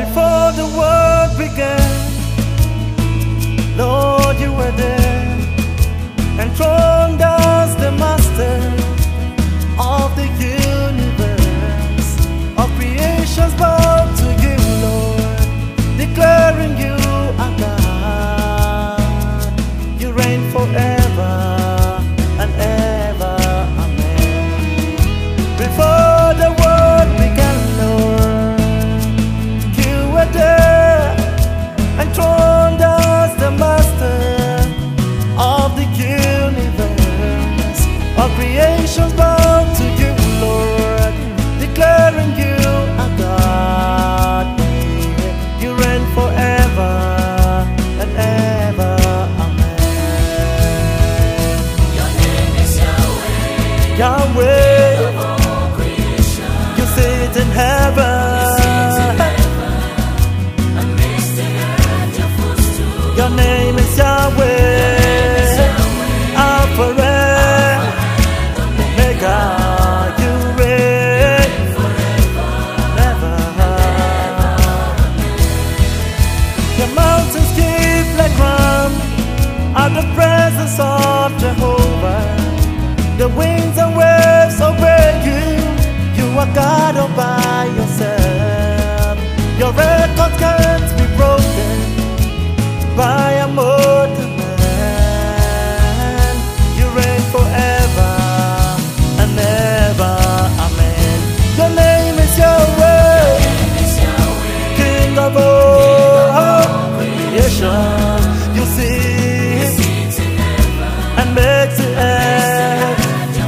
Before the world began, Lord, you were there, enthroned as the master of the universe. All creations bow to you, Lord, declaring you are God. You reign forever and ever. Amen. Before the world began, Lord, you were there, enthroned as the master of the universe. All creations bow to you, Lord, declaring you are God. You reign forever and ever. Amen. Your name is Yahweh, Yahweh, of all creation. you sit in heaven. Your name is Yahweh, Alpha and Omega. You reign forever. The mountains keep like run at the presence of Jehovah. The winds and waves obey you. You are God all by yourself. Your record can't be broken by a mortal man. You reign forever and ever. Amen. Your name is Yahweh, King of all creation. You sit and makes the earth.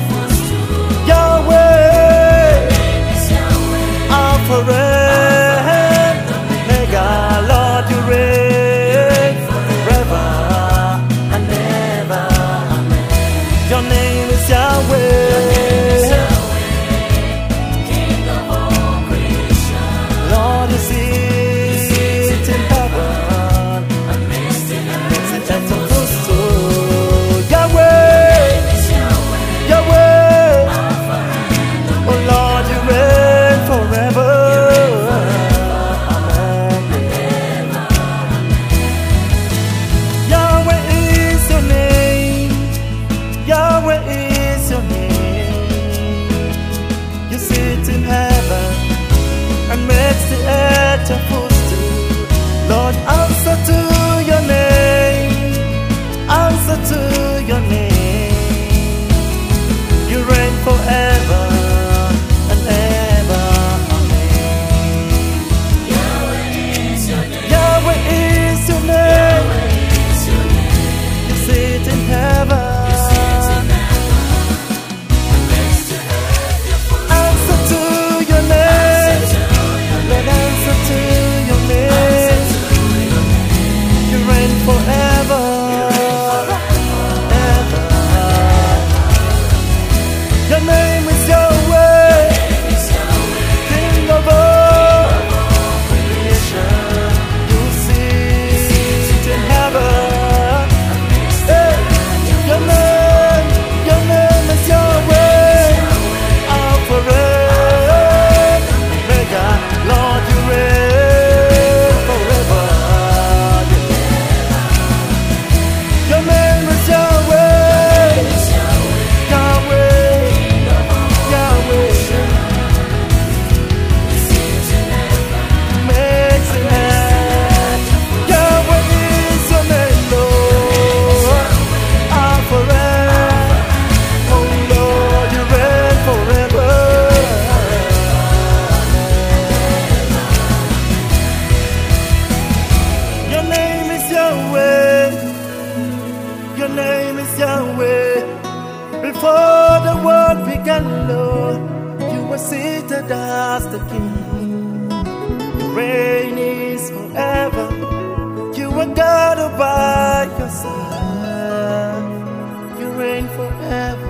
Yahweh, Alpha and Omega. Lord, you reign forever and ever. Amen. Your name is Yahweh, King of all creation. Lord, you sit in heaven, Amidst the makes earth, it earth to footstool. Yahweh, Yahweh, oh Lord, you reign forever. Amen. Yahweh is your name. Yahweh is your name. You sit in heaven and makes the earth your footstool. Lord, answer to your name. Answer to your name. You reign forever and ever. Amen. Yahweh is your name. Yahweh is your name. Is your name. You sit in heaven. Amidst the earth, your footstool. Answer to your name. Lord, answer to your name. You reign forever. Ever. Your name is Yahweh, King of all creation. You sit in heaven. Hey, your name is Yahweh, Alpha and Omega. Lord, you reign forever. Your name is Yahweh, Yahweh, Yahweh. Makes it happen. Yahweh is your name, Lord. Alpha and oh Lord, you reign forever. Your name is Yahweh. Your name is Yahweh. Before the world began, Lord, you were seated as the King. Your reign is forever. You are God all by yourself. You reign forever.